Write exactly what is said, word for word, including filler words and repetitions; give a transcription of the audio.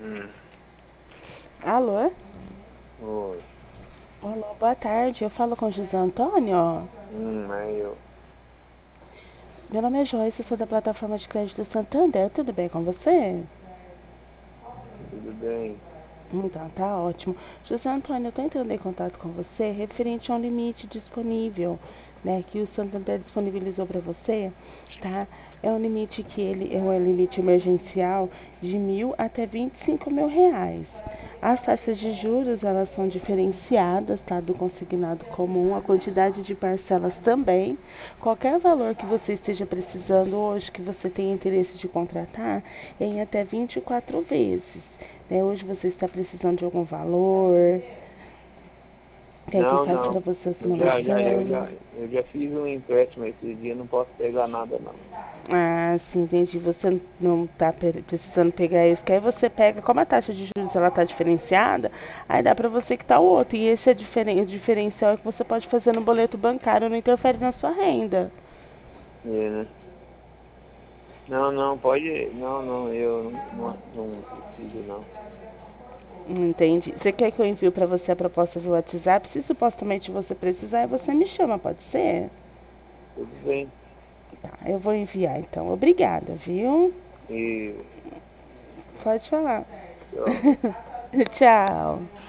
Hum, Alô? oi. Alô, boa tarde. Eu falo com José Antônio. Hum, aí eu. Meu nome é Joyce, eu sou da plataforma de crédito Santander. Tudo bem com você? Tudo bem? Então, tá ótimo. José Antônio, eu tô entrando em contato com você referente a um limite disponível, né, que o Santander disponibilizou para você, tá? É um limite que ele é um limite emergencial de mil até vinte e cinco mil reais. As taxas de juros, elas são diferenciadas, tá, do consignado comum, a quantidade de parcelas também. Qualquer valor que você esteja precisando hoje, que você tenha interesse de contratar, em até vinte e quatro vezes. Né? Hoje você está precisando de algum valor, quer que eu Não, faça não. para você a Eu já, já, eu simulação? já, eu já fiz um empréstimo esse dia, não posso pegar nada não. Ah, sim, entendi. Você não está precisando pegar esse, que aí você pega, como a taxa de juros ela está diferenciada, aí dá para você quitar o outro. E esse é diferen, o diferencial é que você pode fazer no boleto bancário, não interfere na sua renda. É, né? Não, não, pode. Não, não, eu não, não, não preciso não. Entendi. Você quer que eu envie para você a proposta via WhatsApp? Se supostamente você precisar, você me chama, pode ser? Tudo bem. Tá, eu vou enviar então. Obrigada, viu? E Pode falar. ó, Tchau.